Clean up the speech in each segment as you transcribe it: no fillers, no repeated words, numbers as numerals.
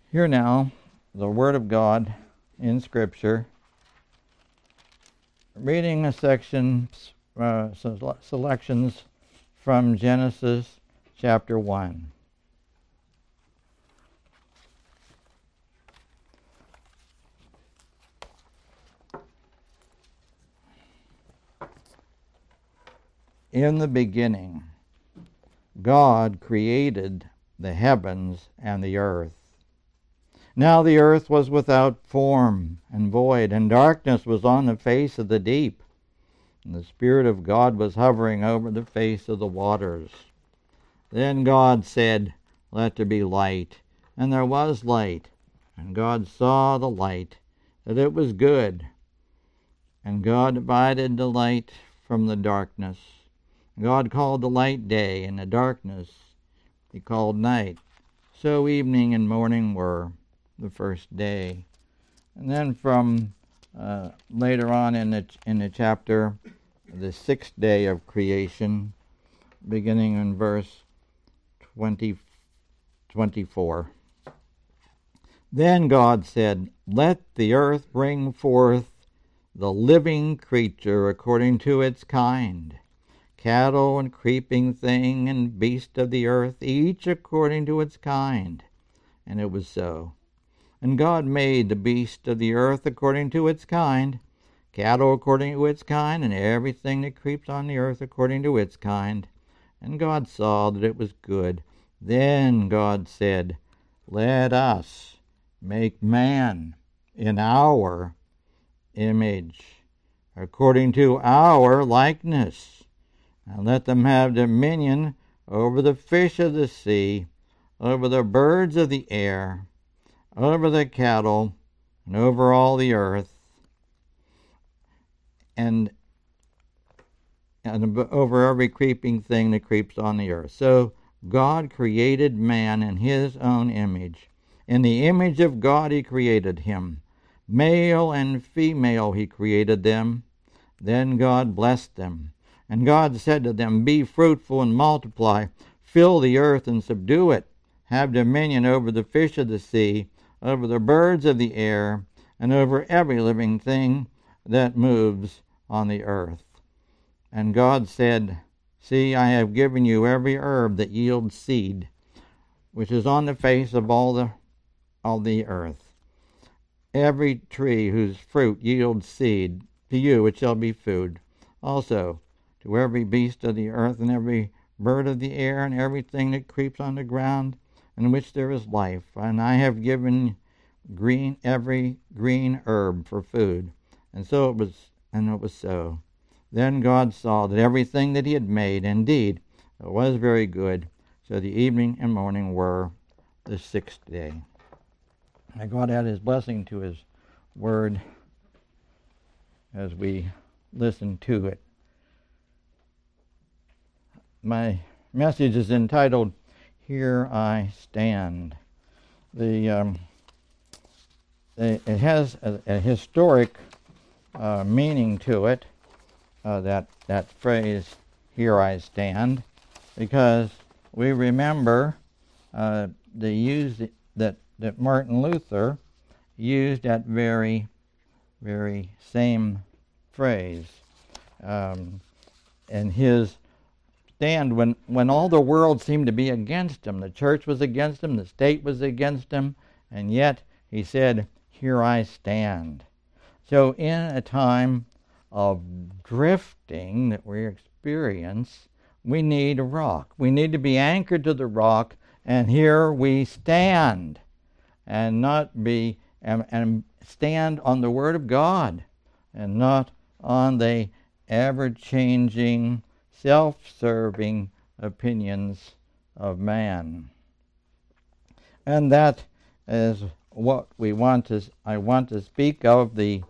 Hear now the Word of God in Scripture, reading a section, selections from Genesis chapter 1. In the beginning, God created the heavens and the earth. Now the earth was without form and void, and darkness was on the face of the deep. And the Spirit of God was hovering over the face of the waters. Then God said, "Let there be light." And there was light. And God saw the light, that it was good. And God divided the light from the darkness. God called the light day, and the darkness He called night. So evening and morning were the first day. And then from later on in the chapter, the sixth day of creation, beginning in verse 24. Then God said, "Let the earth bring forth the living creature according to its kind, cattle and creeping thing and beast of the earth, each according to its kind." And it was so. And God made the beast of the earth according to its kind, cattle according to its kind, and everything that creeps on the earth according to its kind. And God saw that it was good. Then God said, "Let us make man in our image, according to our likeness, and let them have dominion over the fish of the sea, over the birds of the air, over the cattle, and over all the earth, and over every creeping thing that creeps on the earth." So God created man in His own image. In the image of God He created him. Male and female He created them. Then God blessed them. And God said to them, "Be fruitful and multiply, fill the earth and subdue it. Have dominion over the fish of the sea, over the birds of the air, and over every living thing that moves on the earth." And God said, "See, I have given you every herb that yields seed, which is on the face of all the earth. Every tree whose fruit yields seed, to you it shall be food. Also, to every beast of the earth, and every bird of the air, and everything that creeps on the ground, in which there is life. And I have given every green herb for food." And so it was, and it was so. Then God saw that everything that He had made, indeed, it was very good. So the evening and morning were the sixth day. May God add His blessing to His word as we listen to it. My message is entitled, "Here I Stand." It has a historic meaning to it, that phrase, "Here I stand," because we remember the use that Martin Luther used that very same phrase. And his stand when all the world seemed to be against him. The church was against him, the state was against him, and yet he said, "Here I stand." So in a time of drifting that we experience, we need a rock. We need to be anchored to the rock, and here we stand, and and stand on the Word of God, and not on the ever-changing, self-serving opinions of man. And that is what I want to speak of, the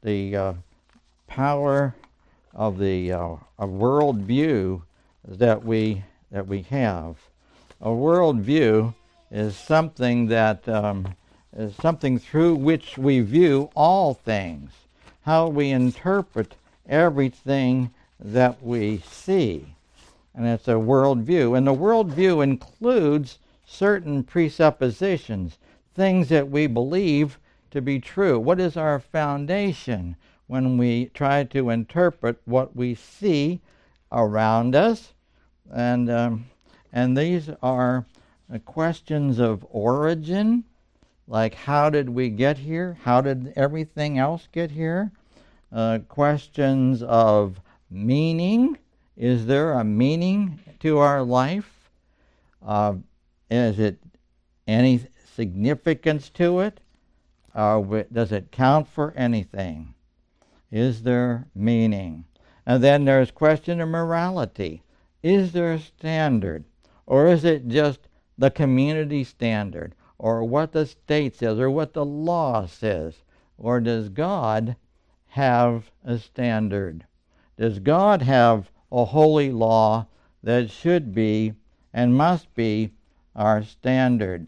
power of the world view that we have. A world view is something that is something through which we view all things, how we interpret everything that we see. And it's a worldview. And the worldview includes certain presuppositions, things that we believe to be true? What is our foundation when we try to interpret what we see around us? And these are questions of origin, like how did we get here? How did everything else get here? Questions of meaning. Is there a meaning to our life? Is it any significance to it? Does it count for anything? Is there meaning? And then there's question of morality. Is there a standard? Or is it just the community standard? Or what the state says? Or what the law says? Or does God have a standard? Does God have a holy law that should be and must be our standard?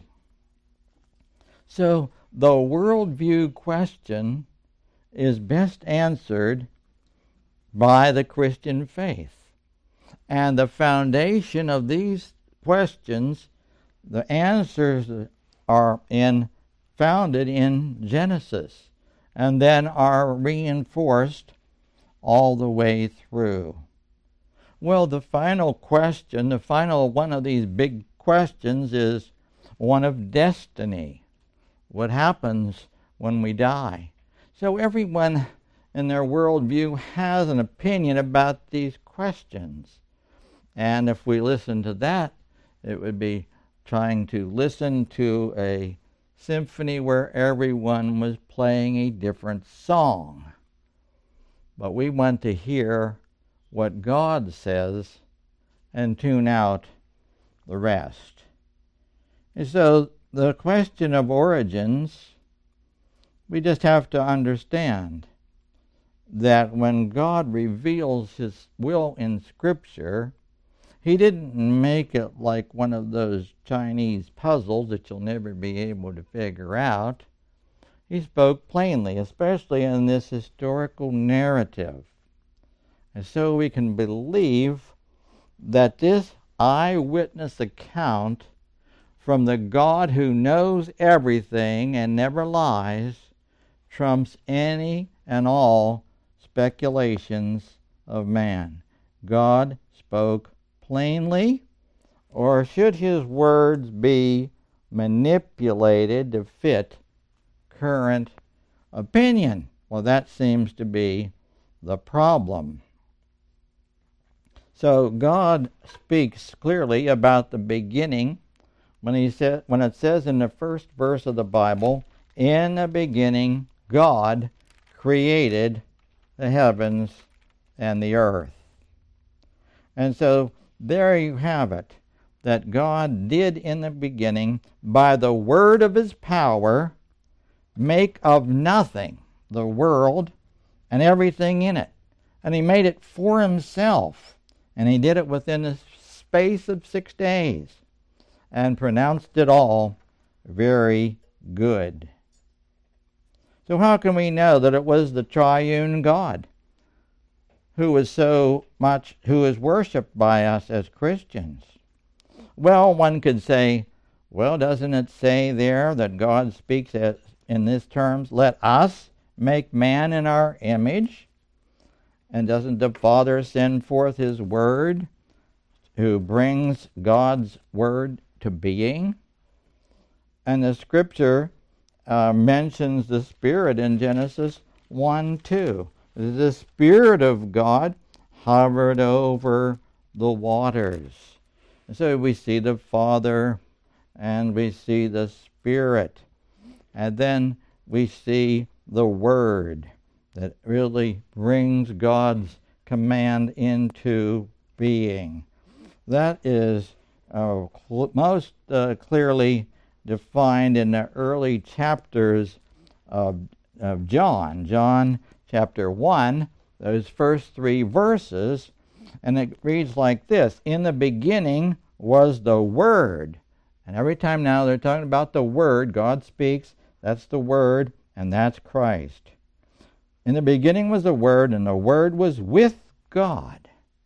So the worldview question is best answered by the Christian faith. And the foundation of these questions, the answers are founded in Genesis, and then are reinforced all the way through. Well, the final question, the final one of these big questions is one of destiny. What happens when we die? So everyone in their worldview has an opinion about these questions. And if we listen to that, it would be trying to listen to a symphony where everyone was playing a different song. But we want to hear what God says and tune out the rest. And so the question of origins, we just have to understand that when God reveals His will in Scripture, He didn't make it like one of those Chinese puzzles that you'll never be able to figure out. He spoke plainly, especially in this historical narrative. And so we can believe that this eyewitness account from the God who knows everything and never lies trumps any and all speculations of man. God spoke plainly, or should His words be manipulated to fit current opinion? Well, that seems to be the problem. So God speaks clearly about the beginning when it says in the first verse of the Bible, "In the beginning God created the heavens and the earth." And so there you have it, that God did in the beginning, by the word of His power, make of nothing the world and everything in it. And He made it for Himself. And He did it within the space of 6 days and pronounced it all very good. So how can we know that it was the triune God who is worshipped by us as Christians? Well, one could say, well, doesn't it say there that God speaks in these terms, "Let us make man in our image"? And doesn't the Father send forth His word, who brings God's word to being? And the Scripture mentions the Spirit in Genesis 1:2. The Spirit of God hovered over the waters. And so we see the Father and we see the Spirit. And then we see the Word that really brings God's command into being. That is most clearly defined in the early chapters of John. John chapter 1, those first 3 verses, and it reads like this: "In the beginning was the Word." And every time now they're talking about the Word, God speaks, that's the Word, and that's Christ. "In the beginning was the Word, and the Word was with God.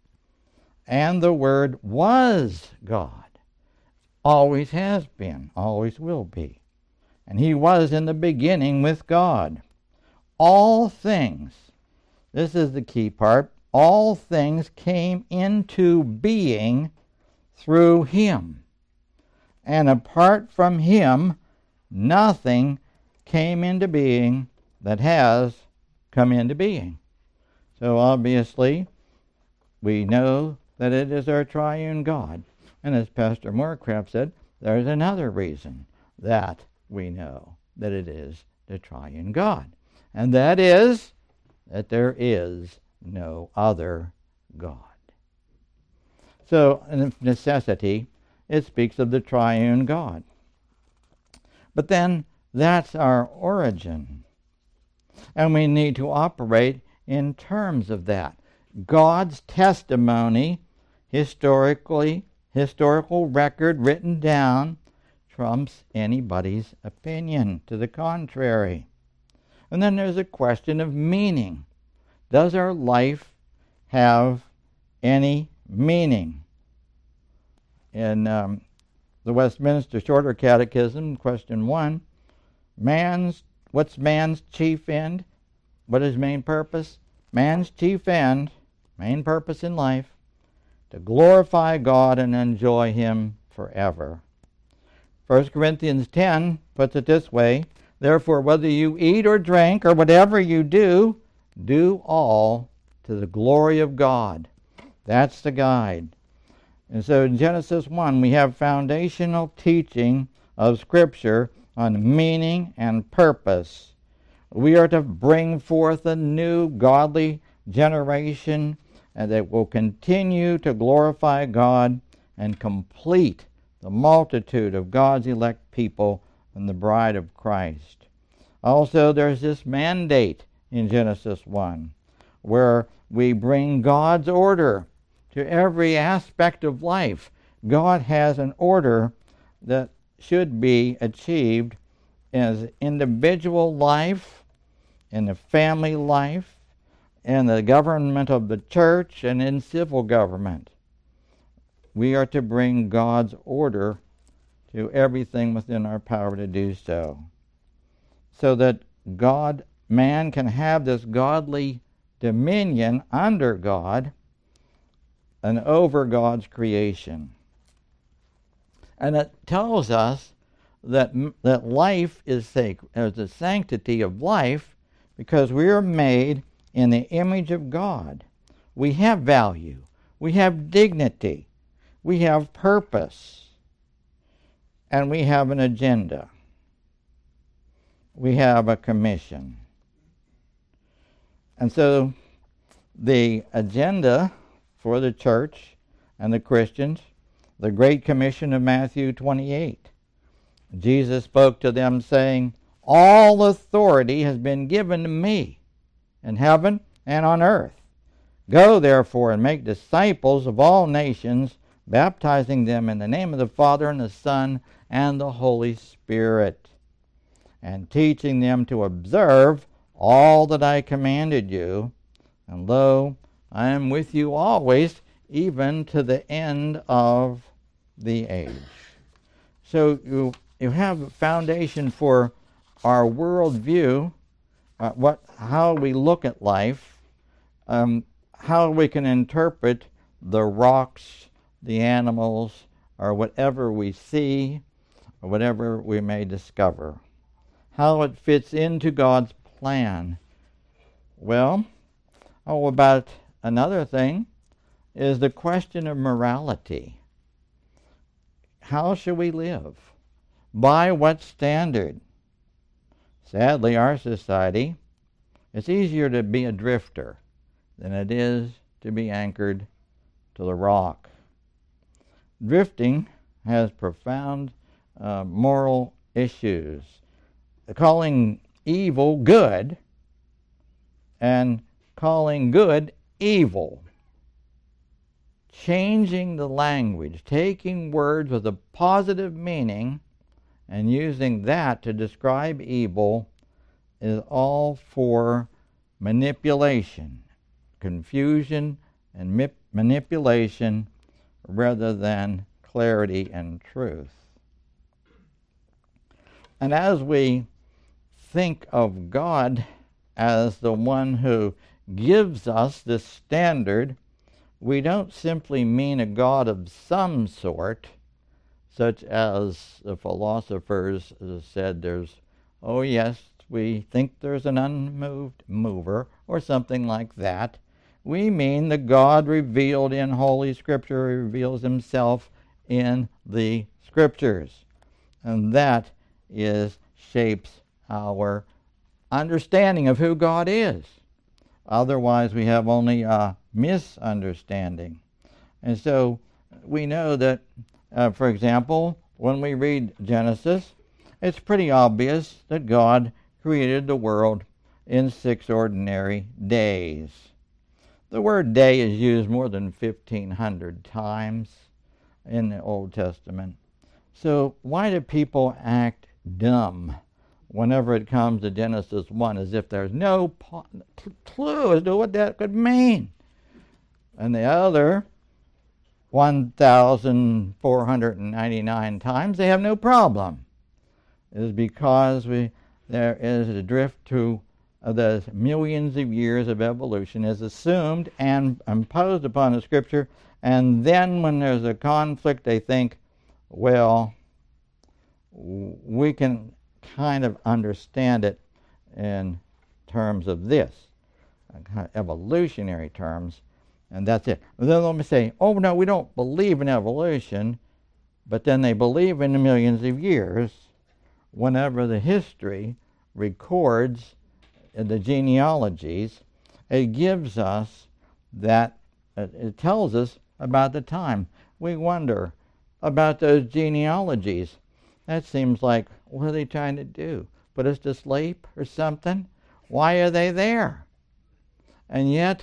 And the Word was God." Always has been, always will be. and he was in the beginning with God. All things, this is the key part, all things came into being through him. And apart from him, nothing came into being that has come into being. So obviously, we know that it is our triune God. And as Pastor Moorcraft said, there's another reason that we know that it is the triune God. And that is that there is no other God. So, in necessity, it speaks of the triune God. But then, that's our origin. And we need to operate in terms of that. God's testimony, historical record written down, trumps anybody's opinion to the contrary. And then there's a question of meaning. Does our life have any meaning? In the Westminster Shorter Catechism, question 1, what's man's chief end? What is main purpose? Man's chief end, main purpose in life, to glorify God and enjoy him forever. 1 Corinthians 10 puts it this way, therefore whether you eat or drink or whatever you do, do all to the glory of God. That's the guide. And so in Genesis 1 we have foundational teaching of Scripture on meaning and purpose. We are to bring forth a new godly generation and that will continue to glorify God and complete the multitude of God's elect people and the bride of Christ. Also, there's this mandate in Genesis 1 where we bring God's order to every aspect of life. God has an order that should be achieved as individual life, in the family life, in the government of the church, and in civil government. We are to bring God's order to everything within our power to do so that man can have this godly dominion under God and over God's creation. And it tells us that life is sacred, the sanctity of life, because we are made in the image of God. We have value. We have dignity. We have purpose. And we have an agenda. We have a commission. And so the agenda for the church and the Christians, the Great Commission of Matthew 28. Jesus spoke to them saying, all authority has been given to me in heaven and on earth. Go therefore and make disciples of all nations, baptizing them in the name of the Father and the Son and the Holy Spirit, and teaching them to observe all that I commanded you. And lo, I am with you always, even to the end of the age. So you have a foundation for our worldview, how we look at life, how we can interpret the rocks, the animals, or whatever we see, or whatever we may discover. How it fits into God's plan. Well, about another thing is the question of morality. How should we live? By what standard? Sadly, our society, it's easier to be a drifter than it is to be anchored to the rock. Drifting has profound moral issues. Calling evil good and calling good evil. Changing the language, taking words with a positive meaning and using that to describe evil is all for manipulation, confusion and manipulation rather than clarity and truth. And as we think of God as the one who gives us this standard, we don't simply mean a God of some sort, such as the philosophers said oh yes, we think there's an unmoved mover, or something like that. We mean the God revealed in Holy Scripture, who reveals himself in the Scriptures. And that shapes our understanding of who God is. Otherwise, we have only a misunderstanding. And so we know that, for example, when we read Genesis, it's pretty obvious that God created the world in 6 ordinary days. The word day is used more than 1,500 times in the Old Testament. So why do people act dumb whenever it comes to Genesis 1, as if there's no clue as to what that could mean? And the other 1,499 times, they have no problem. It is because there is a drift to the millions of years of evolution is assumed and imposed upon the Scripture, and then when there's a conflict, they think, well, we can kind of understand it in terms of this, evolutionary terms, and that's it. And then let me say, oh no, we don't believe in evolution, but then they believe in the millions of years whenever the history records the genealogies. It gives us that, it tells us about the time. We wonder about those genealogies. That seems like, what are they trying to do? Put us to sleep or something? Why are they there? And yet,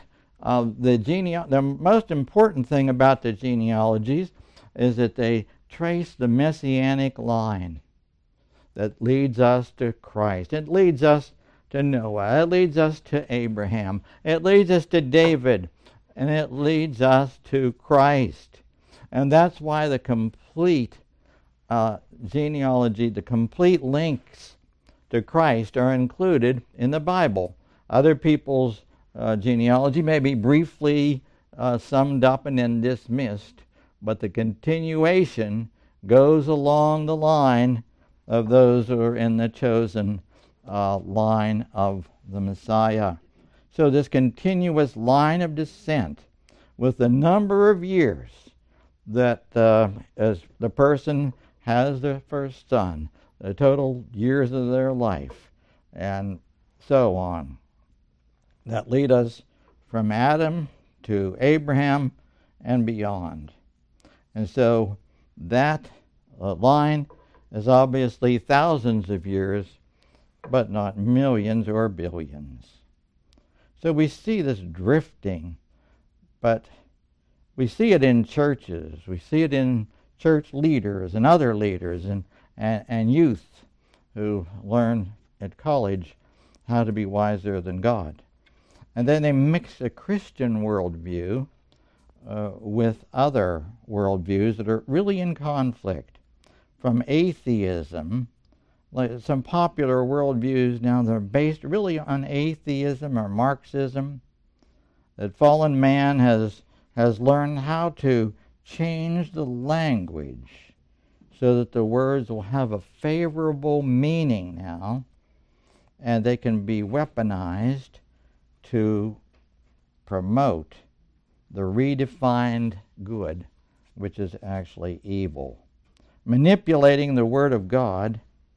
the most important thing about the genealogies is that they trace the messianic line that leads us to Christ. It leads us to Noah. It leads us to Abraham. It leads us to David. And it leads us to Christ. And that's why the complete genealogy, the complete links to Christ are included in the Bible. Other people's genealogy may be briefly summed up and then dismissed, but the continuation goes along the line of those who are in the chosen line of the Messiah. So this continuous line of descent with the number of years that as the person has their first son, the total years of their life, and so on, that lead us from Adam to Abraham and beyond. And so that line is obviously thousands of years, but not millions or billions. So we see this drifting, but we see it in churches. We see it in church leaders and other leaders and youth who learn at college how to be wiser than God. And then they mix a Christian worldview with other worldviews that are really in conflict. From atheism, like some popular worldviews now, they're based really on atheism or Marxism, that fallen man has learned how to change the language so that the words will have a favorable meaning now, and they can be weaponized to promote the redefined good, which is actually evil. Manipulating the Word of God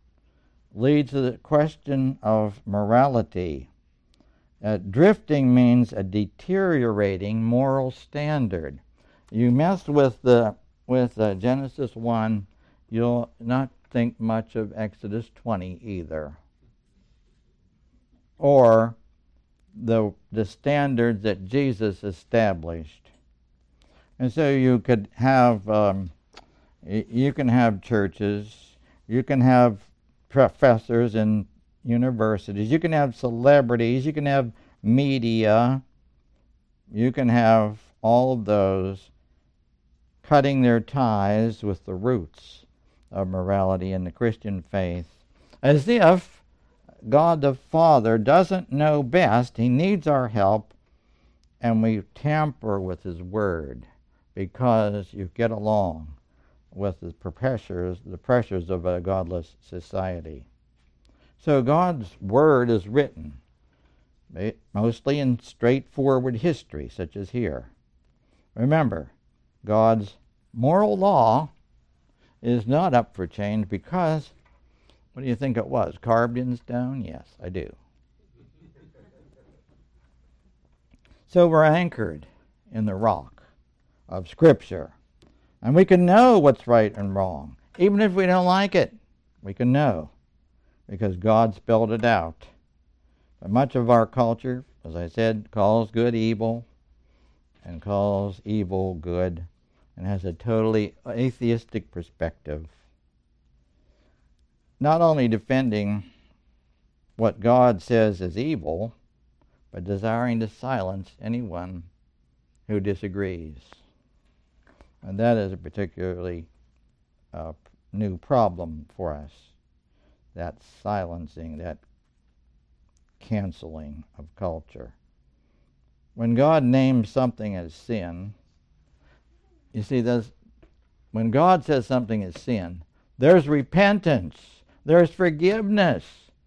leads to the question of morality. Drifting means a deteriorating moral standard. You mess with Genesis 1, you'll not think much of Exodus 20 either, or the standards that Jesus established. And so you could have you can have churches, you can have professors in universities, you can have celebrities, you can have media, you can have all of those cutting their ties with the roots of morality in the Christian faith. As if God the Father doesn't know best. He needs our help, and we tamper with His Word because you get along with the pressures of a godless society. So God's Word is written, mostly in straightforward history, such as here. Remember, God's moral law is not up for change because, what do you think it was? Carved in stone? Yes, I do. So we're anchored in the rock of Scripture. And we can know what's right and wrong. Even if we don't like it, we can know, because God spelled it out. But much of our culture, as I said, calls good evil and calls evil good, and has a totally atheistic perspective. Not only defending what God says is evil, but desiring to silence anyone who disagrees. And that is a particularly new problem for us, that silencing, that canceling of culture. When God names something as sin, you see, when God says something is sin, there's repentance, there's forgiveness.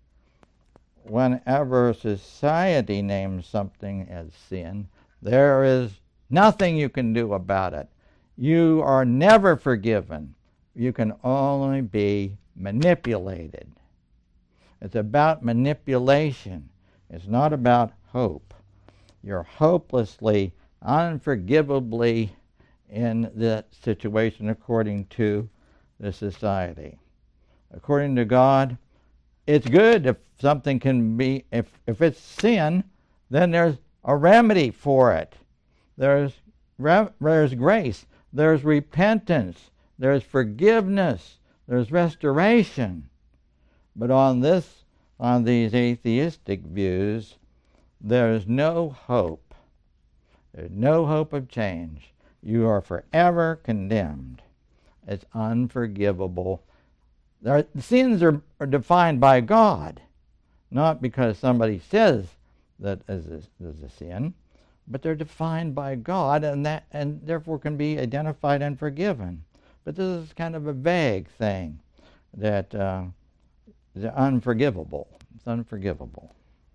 Whenever society names something as sin, there is nothing you can do about it. You are never forgiven. You can only be manipulated. It's about manipulation. It's not about hope. You're hopelessly, unforgivably in that situation according to the society. According to God, it's good if something can be, if it's sin, then there's a remedy for it. There's grace. There's repentance. There's forgiveness. There's restoration. But on these atheistic views, there's no hope. There's no hope of change. You are forever condemned. It's unforgivable. Sins are defined by God, not because somebody says that is a sin, but they're defined by God, and therefore can be identified and forgiven. But this is kind of a vague thing that is unforgivable. It's unforgivable,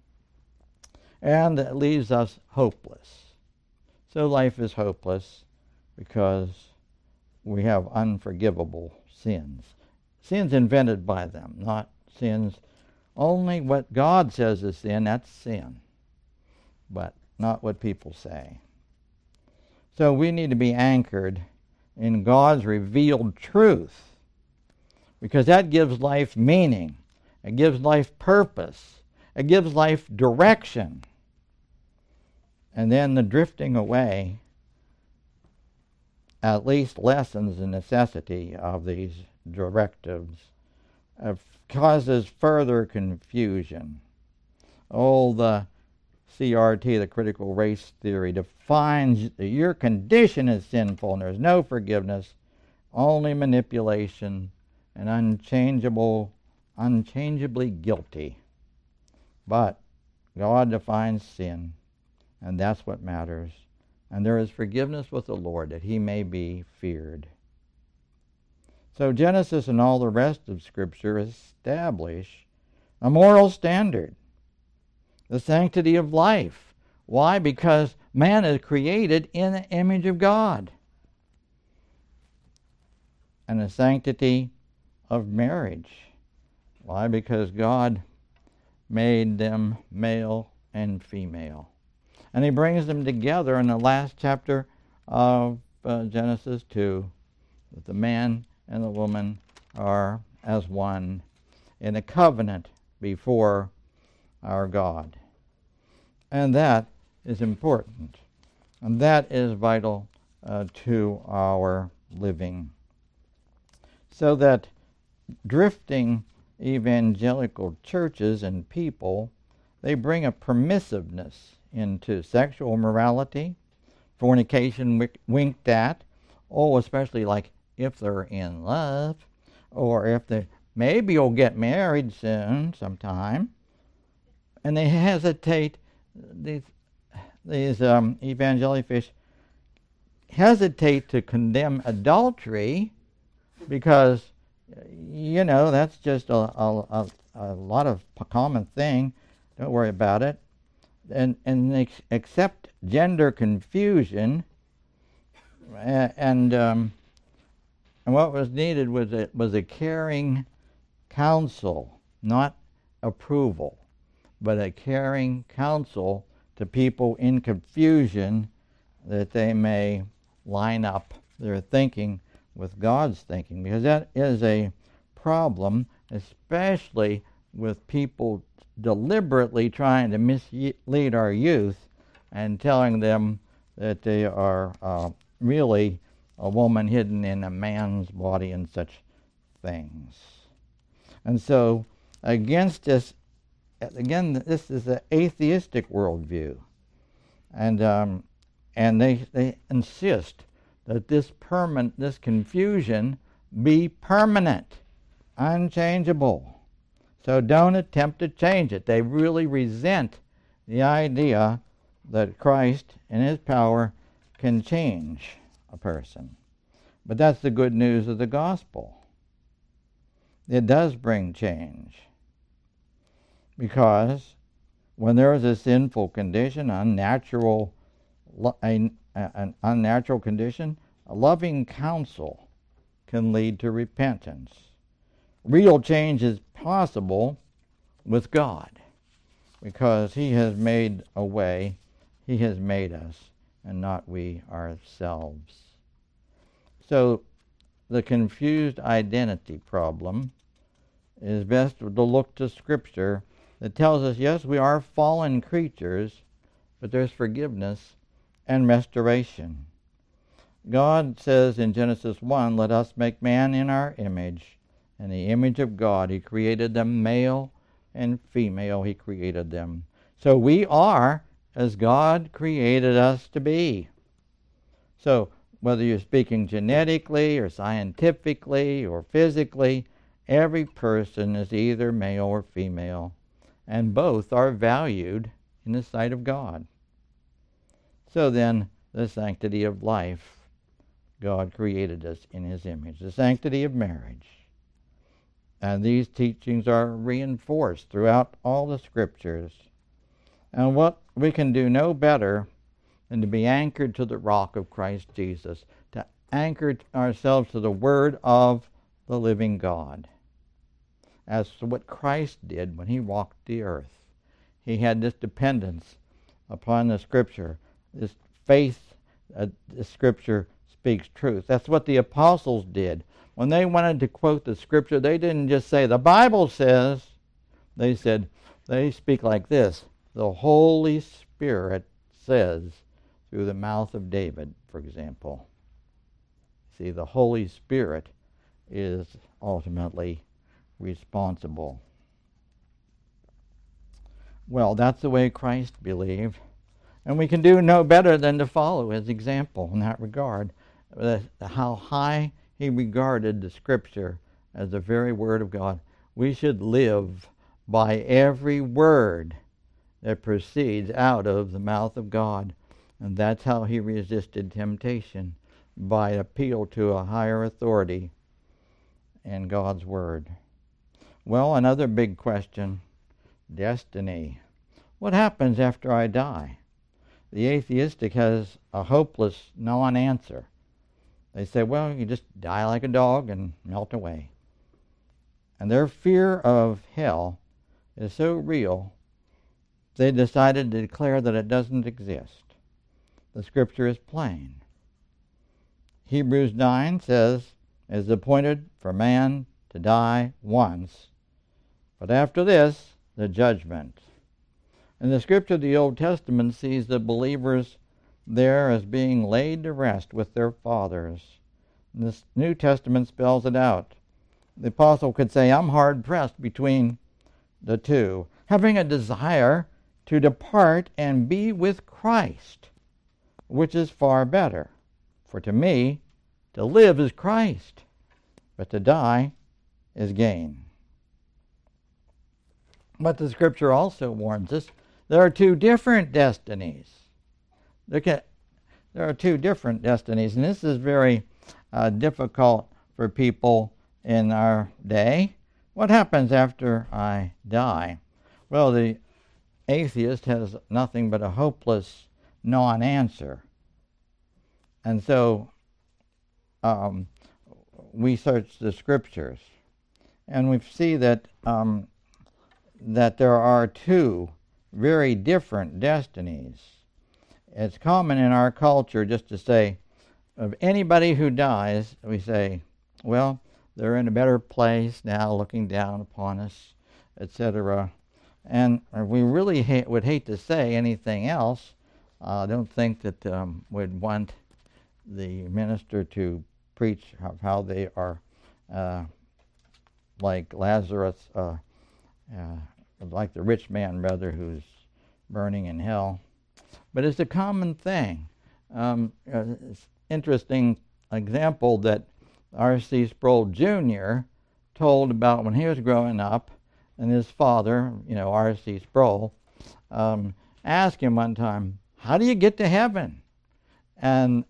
and it leaves us hopeless. So life is hopeless because we have unforgivable sins. Sins invented by them, not sins. Only what God says is sin, that's sin. But not what people say. So we need to be anchored in God's revealed truth, because that gives life meaning. It gives life purpose. It gives life direction. And then the drifting away at least lessens the necessity of these directives. Causes further confusion. The CRT, the critical race theory, defines that your condition as sinful and there's no forgiveness, only manipulation, and unchangeably guilty. But God defines sin, and that's what matters. And there is forgiveness with the Lord, that He may be feared. So Genesis and all the rest of Scripture establish a moral standard, the sanctity of life. Why? Because man is created in the image of God. And the sanctity of marriage. Why? Because God made them male and female. And He brings them together in the last chapter of Genesis 2, that the man and the woman are as one in a covenant before our God. And that is important. And that is vital to our living. So that drifting evangelical churches and people, they bring a permissiveness into sexual morality, fornication winked at, especially like if they're in love, or if they're maybe you'll get married soon, sometime. And they hesitate, these evangelifish hesitate to condemn adultery because, that's just a lot of common thing. Don't worry about it. And they accept gender confusion. And what was needed was a caring counsel, not approval, but a caring counsel to people in confusion, that they may line up their thinking with God's thinking, because that is a problem, especially with people deliberately trying to mislead our youth and telling them that they are really a woman hidden in a man's body and such things. And so, against this, again, this is an atheistic worldview, and they insist that this confusion be permanent, unchangeable. So don't attempt to change it. They really resent the idea that Christ in his power can change a person. But that's the good news of the gospel. It does bring change. Because when there is a sinful condition, an unnatural condition, a loving counsel can lead to repentance. Real change is possible with God, because he has made a way. He has made us, and not we ourselves. So the confused identity problem is best to look to Scripture that tells us, yes, we are fallen creatures, but there's forgiveness and restoration. God says in Genesis 1, let us make man in our image. In the image of God he created them, male and female he created them. So we are as God created us to be. So whether you're speaking genetically or scientifically or physically, every person is either male or female, and both are valued in the sight of God. So then, the sanctity of life, God created us in his image. The sanctity of marriage. And these teachings are reinforced throughout all the Scriptures. And what we can do no better than to be anchored to the rock of Christ Jesus, to anchor ourselves to the Word of the living God. As to what Christ did when he walked the earth. He had this dependence upon the Scripture, this faith that the Scripture speaks truth. That's what the apostles did. When they wanted to quote the Scripture, they didn't just say, the Bible says. They said, they speak like this, the Holy Spirit says, through the mouth of David, for example. See, the Holy Spirit is ultimately responsible. Well, that's the way Christ believed, and we can do no better than to follow his example in that regard. How high he regarded the Scripture as the very Word of God. We should live by every word that proceeds out of the mouth of God, and that's how he resisted temptation, by appeal to a higher authority in God's Word. Well, another big question, destiny. What happens after I die? The atheistic has a hopeless non-answer. They say, well, you just die like a dog and melt away. And their fear of hell is so real, they decided to declare that it doesn't exist. The Scripture is plain. Hebrews 9 says, it is appointed for man to die once, but after this, the judgment. And the Scripture of the Old Testament sees the believers there as being laid to rest with their fathers. And this New Testament spells it out. The apostle could say, I'm hard-pressed between the two, having a desire to depart and be with Christ, which is far better. For to me, to live is Christ, but to die is gain. But the Scripture also warns us there are two different destinies. Look at, there are two different destinies, and this is very difficult for people in our day. What happens after I die? Well, the atheist has nothing but a hopeless non-answer. And so we search the Scriptures, and we see that that there are two very different destinies. It's common in our culture just to say, of anybody who dies, we say, well, they're in a better place now, looking down upon us, etc. And we really would hate to say anything else. I don't think that we'd want the minister to preach of how they are like Lazarus, like the rich man, rather, who's burning in hell. But it's a common thing. It's interesting example that R.C. Sproul Jr. told about when he was growing up, and his father, R.C. Sproul, asked him one time, "How do you get to heaven?" And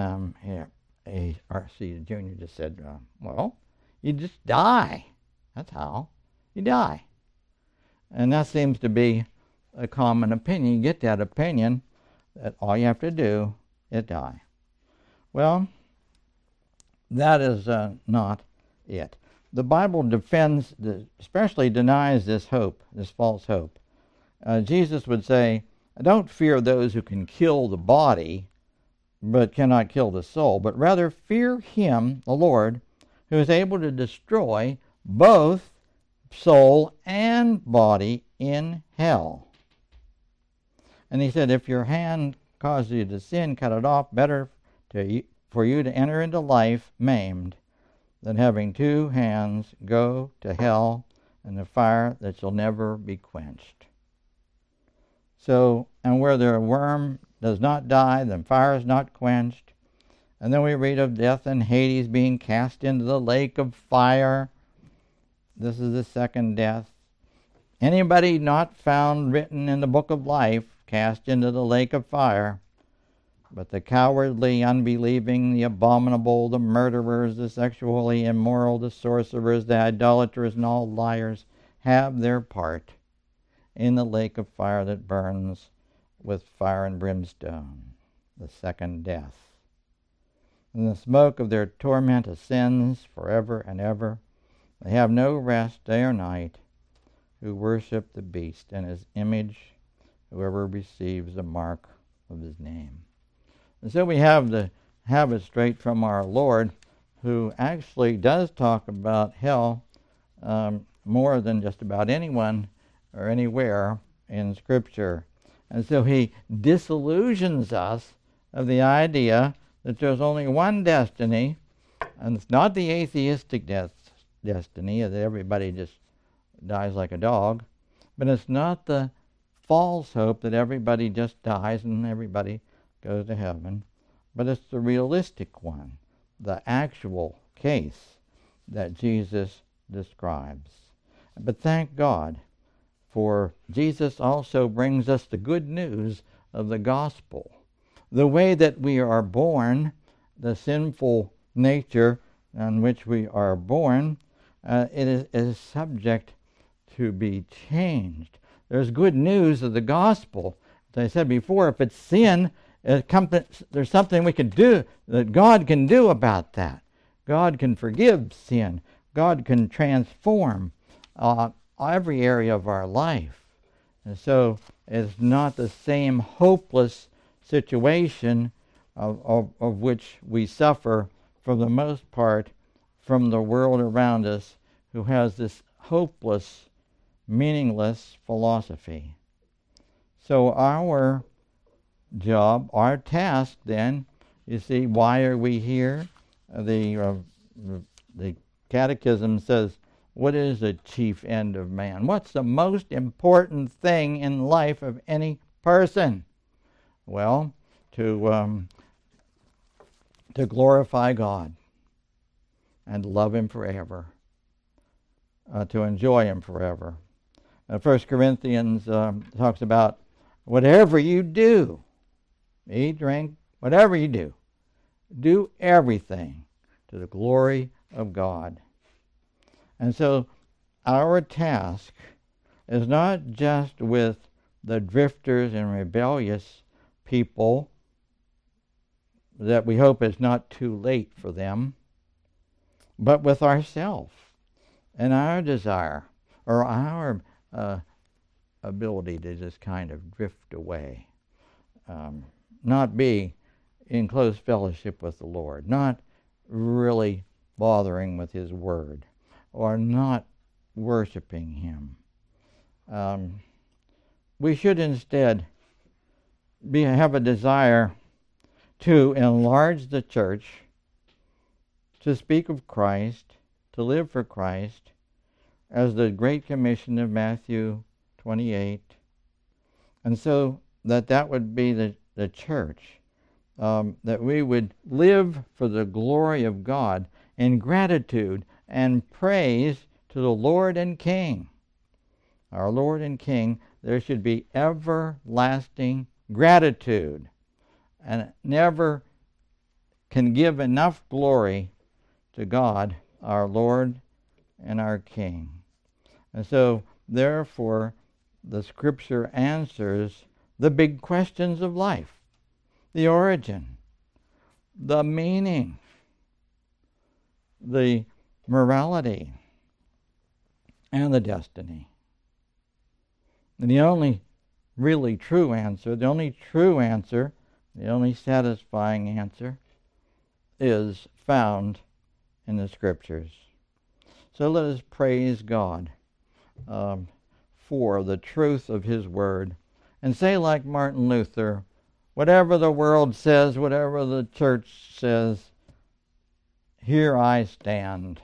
R.C. Jr. just said, "Well, you just die. That's how. You die." And that seems to be a common opinion. You get that opinion that all you have to do is die. Well, that is not it. The Bible defends, especially denies this hope, this false hope. Jesus would say, "Don't fear those who can kill the body, but cannot kill the soul, but rather fear him, the Lord, who is able to destroy both soul and body in hell." And he said, if your hand causes you to sin, cut it off. Better for you to enter into life maimed than having two hands go to hell and the fire that shall never be quenched. So, and where the worm does not die, the fire is not quenched. And then we read of death and Hades being cast into the lake of fire. This is the second death. Anybody not found written in the book of life cast into the lake of fire. But the cowardly, unbelieving, the abominable, the murderers, the sexually immoral, the sorcerers, the idolaters, and all liars have their part in the lake of fire that burns with fire and brimstone, the second death. And the smoke of their torment ascends forever and ever. They have no rest day or night who worship the beast and his image, whoever receives the mark of his name. And so we have it straight from our Lord, who actually does talk about hell more than just about anyone or anywhere in Scripture. And so he disillusions us of the idea that there's only one destiny, and it's not the atheistic destiny that everybody just dies like a dog, but it's not the false hope that everybody just dies and everybody goes to heaven, but it's the realistic one, the actual case that Jesus describes. But thank God, for Jesus also brings us the good news of the gospel. The way that we are born, the sinful nature on which we are born, it is subject to be changed. There's good news of the gospel. As I said before, if it's sin, there's something we can do, that God can do about that. God can forgive sin. God can transform every area of our life. And so it's not the same hopeless situation of which we suffer for the most part from the world around us, who has this hopeless, meaningless philosophy. So our job, our task then, you see, why are we here? The Catechism says, what is the chief end of man? What's the most important thing in life of any person? Well, to glorify God and love Him forever, to enjoy Him forever. 1 Corinthians talks about whatever you do, eat, drink, whatever you do everything to the glory of God. And so our task is not just with the drifters and rebellious people that we hope is not too late for them, but with ourselves and our desire or our ability to just kind of drift away, not be in close fellowship with the Lord, not really bothering with His Word, or not worshiping Him. We should instead have a desire to enlarge the church, to speak of Christ, to live for Christ, as the Great Commission of Matthew 28. And so that would be the church, that we would live for the glory of God in gratitude and praise to the Lord and King. Our Lord and King, there should be everlasting gratitude, and never can give enough glory to God, our Lord and our King. And so, therefore, the Scripture answers the big questions of life: the origin, the meaning, the morality, and the destiny. And the only really true answer, the only satisfying answer, is found in the Scriptures. So let us praise God for the truth of His Word, and say like Martin Luther, whatever the world says, whatever the church says, here I stand.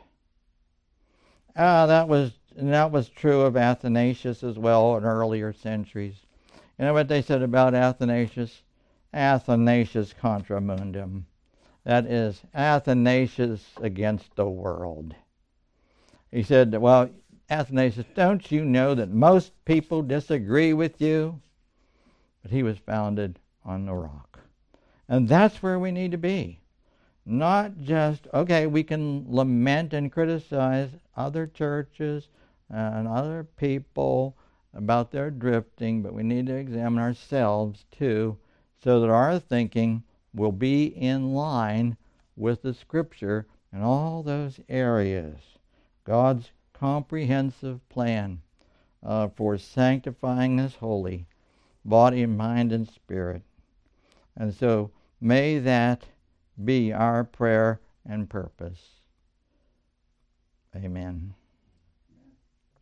That was true of Athanasius as well in earlier centuries. You know what they said about Athanasius? Athanasius contra mundum. That is, Athanasius against the world. He said, well, Athanasius, don't you know that most people disagree with you? But he was founded on the rock. And that's where we need to be. Not just, okay, we can lament and criticize other churches and other people about their drifting, but we need to examine ourselves too, so that our thinking will be in line with the Scripture in all those areas. God's comprehensive plan for sanctifying His holy body, mind, and spirit. And so may that be our prayer and purpose. Amen.